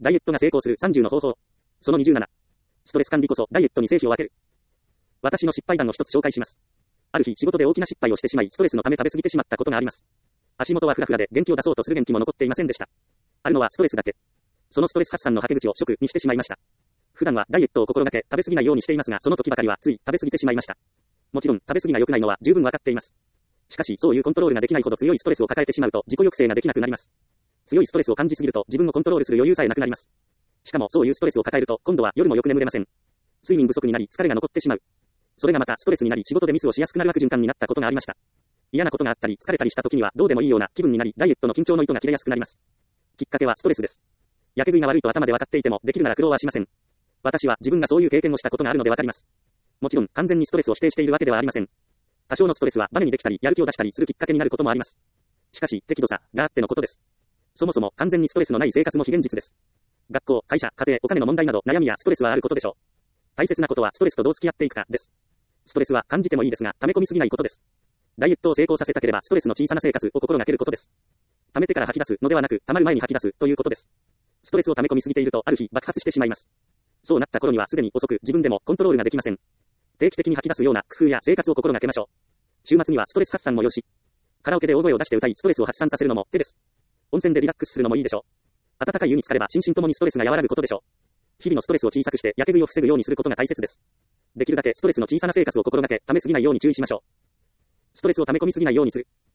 ダイエットが成功する30の方法。その27。ストレス管理こそダイエットに成否を分ける。私の失敗談を一つ紹介します。ある日仕事で大きな失敗をしてしまい、ストレスのため食べ過ぎてしまったことがあります。足元はフラフラで元気を出そうとする元気も残っていませんでした。あるのはストレスだけ。そのストレス発散のはけ口を食にしてしまいました。普段はダイエットを心がけ食べ過ぎないようにしていますが、その時ばかりはつい食べ過ぎてしまいました。もちろん食べ過ぎが良くないのは十分わかっています。しかしそういうコントロールができないほど強いストレスを抱えてしまうと自己抑制ができなくなります。強いストレスを感じすぎると自分をコントロールする余裕さえなくなります。しかもそういうストレスを抱えると今度は夜もよく眠れません。睡眠不足になり疲れが残ってしまう。それがまたストレスになり仕事でミスをしやすくなる悪循環になったことがありました。嫌なことがあったり疲れたりした時にはどうでもいいような気分になりダイエットの緊張の糸が切れやすくなります。きっかけはストレスです。やけ食いが悪いと頭で分かっていてもできるなら苦労はしません。私は自分がそういう経験をしたことがあるので分かります。もちろん完全にストレスを否定しているわけではありません。多少のストレスはバネにできたりやる気を出したりするきっかけになることもあります。しかし適度さがあってのことです。そもそも完全にストレスのない生活も非現実です。学校、会社、家庭、お金の問題など悩みやストレスはあることでしょう。大切なことはストレスとどう付き合っていくかです。ストレスは感じてもいいですが溜め込みすぎないことです。ダイエットを成功させたければストレスの小さな生活を心がけることです。溜めてから吐き出すのではなく溜まる前に吐き出すということです。ストレスを溜め込みすぎているとある日爆発してしまいます。そうなった頃にはすでに遅く自分でもコントロールができません。定期的に吐き出すような工夫や生活を心がけましょう。週末にはストレス発散もよし。カラオケで大声を出して歌いストレスを発散させるのも手です。温泉でリラックスするのもいいでしょう。温かい湯に浸かれば心身ともにストレスが和らぐことでしょう。日々のストレスを小さくしてやけ食いを防ぐようにすることが大切です。できるだけストレスの小さな生活を心がけ、溜めすぎないように注意しましょう。ストレスを溜め込みすぎないようにする。